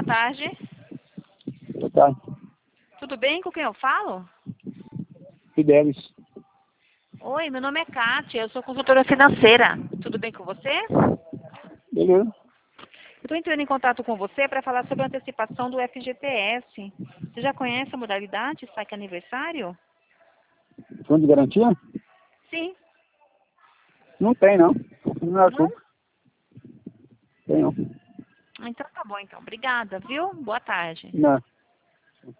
tarde. Boa tarde. Tudo bem? Com quem eu falo? Fidelis. Oi, meu nome é Kátia, eu sou consultora financeira. Tudo bem com você? Beleza. Eu estou entrando em contato com você para falar sobre a antecipação do FGTS. Você já conhece a modalidade saque aniversário? Fundo de garantia? Sim. Não tem, não. Não é Não? tudo. Tem, não. Então tá bom, então. Obrigada, viu? Boa tarde. Não.